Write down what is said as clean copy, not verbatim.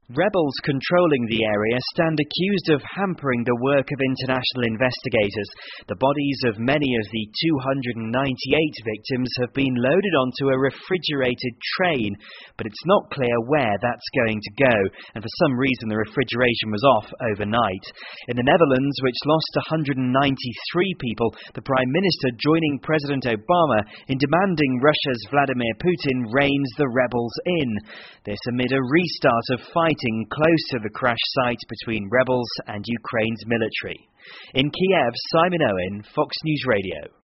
Rebels controlling the area stand accused of hampering the work of international investigators. The bodies of many of the 298 victims have been loaded onto a refrigerated train, but it's not clear where that's going to go, and for some reason the refrigeration was off overnight. In the Netherlands, which lost 193 people, the Prime Minister joining President Obama in demanding Russia's Vladimir Putin reins the rebels in. This amid a restart of fighting close to the crash site between rebels and Ukraine's military. In Kiev, Simon Owen, Fox News Radio.